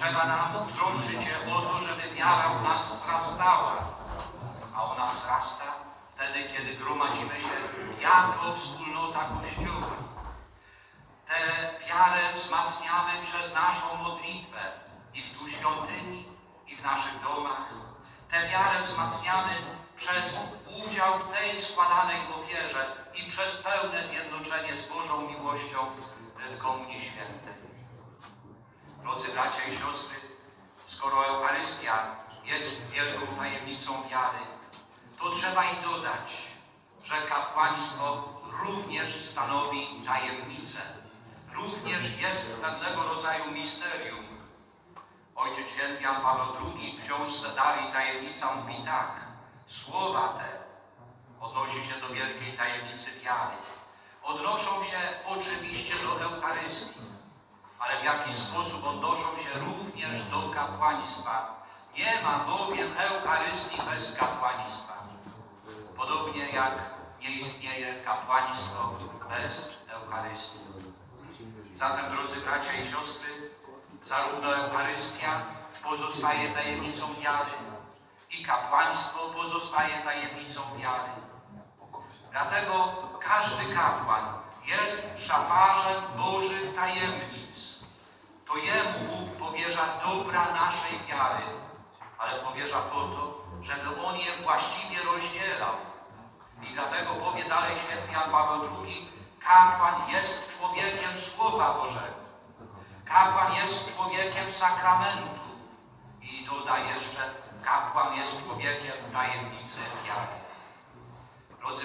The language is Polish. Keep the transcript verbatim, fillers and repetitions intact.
Trzeba nam troszczyć się o to, żeby wiara u nas wzrastała. A ona wzrasta wtedy, kiedy gromadzimy się jako wspólnota Kościoła. Tę wiarę wzmacniamy przez naszą modlitwę i w tu świątyni, i w naszych domach. Tę wiarę wzmacniamy przez udział w tej składanej ofierze i przez pełne zjednoczenie z Bożą miłością w Komunii Świętej. Drodzy bracia i siostry, skoro Eucharystia jest wielką tajemnicą wiary, to trzeba i dodać, że kapłaństwo również stanowi tajemnicę. Również jest pewnego rodzaju misterium. Ojciec Święty Jan Paweł drugi w książce Dary i Tajemnica mówi tak: słowa te, odnosi się do wielkiej tajemnicy wiary, odnoszą się oczywiście do Eucharystii, ale w jakiś sposób odnoszą się również do kapłaństwa. Nie ma bowiem Eucharystii bez kapłaństwa. Podobnie jak nie istnieje kapłaństwo bez Eucharystii. Zatem, drodzy bracia i siostry, zarówno Eucharystia pozostaje tajemnicą wiary i kapłaństwo pozostaje tajemnicą wiary. Dlatego każdy kapłan jest szafarzem Bożych tajemnic. To Jemu Bóg powierza dobra naszej wiary, ale powierza po to, żeby On je właściwie rozdzielał. I dlatego powie dalej święty Jan Paweł drugi, kapłan jest człowiekiem Słowa Bożego. Kapłan jest człowiekiem sakramentu. I doda jeszcze, kapłan jest człowiekiem tajemnicy wiary.